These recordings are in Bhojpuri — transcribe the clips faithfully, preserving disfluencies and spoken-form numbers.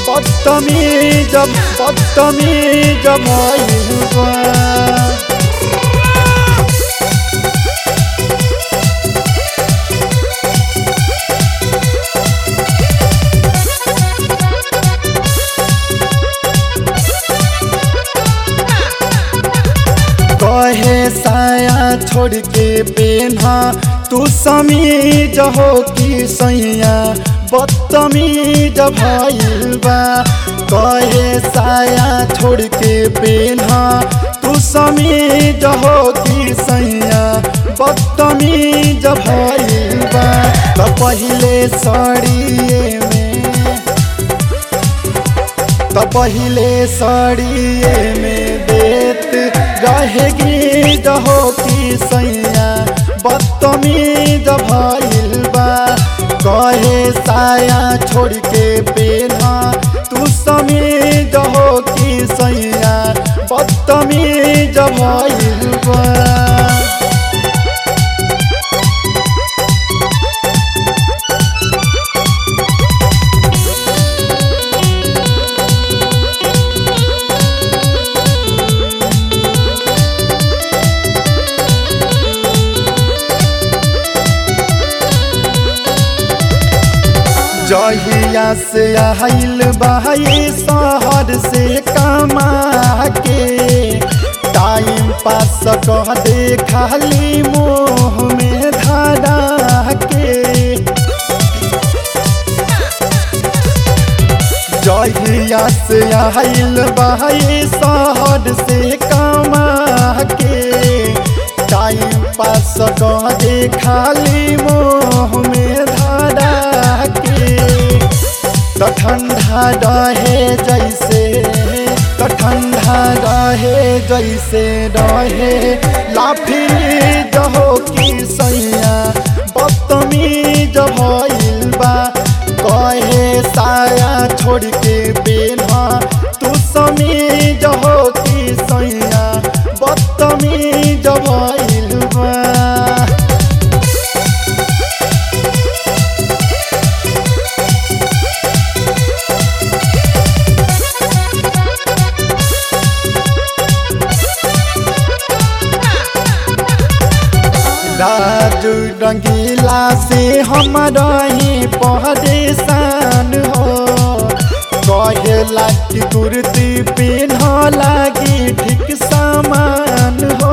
बदतमीज बदतमीज भइल बा। कहे साया छोड़ के पेन्हा तू समीज हो कि सैया बदतमीज भइल बा। कहे साया छोड़ के पेन्हा तू समीज हो कि सैया बदतमीज भइल बा। त पहिले सड़िए में त पहिले सड़िए में देत रहेगी हो कि सैया बदतमीज भइल बा। कहे साया छोड़ के पेन्हा तू समीज हो कि सैया बदतमीज भइल बा। जहिया से आइल बाई शहर से कमा के टाइम पास कह दे खाली मोह में धरा के। जहिया से आइल बाई शहर से कमा के टाइम पास कह दे खाली मोह में धरा के। त ठंडा रहे जैसे त ठंडा रहे जैसे रहे लाफी हो कि सैया बदतमीज भइल बा। कहे साया छोड़ के पेन्हा तू समीज हो कि सैया बदतमीज भइल बा। राजू रंगीला से हम रही परेशान हो। कहेला कि कुर्ती पेन्ह लागी ठीक सामान हो।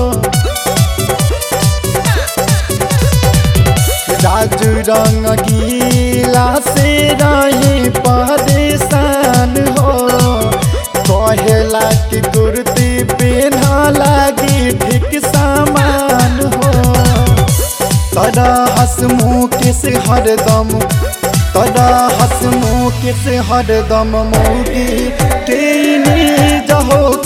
राजू रंगीला से रही परेशान हो। कहेला कि कुर्ती पेन्ह लागी ठीक सामान हो। तदा हसमुख से हरदम तदा हसमुख से हरदम मौगी तेनी जहो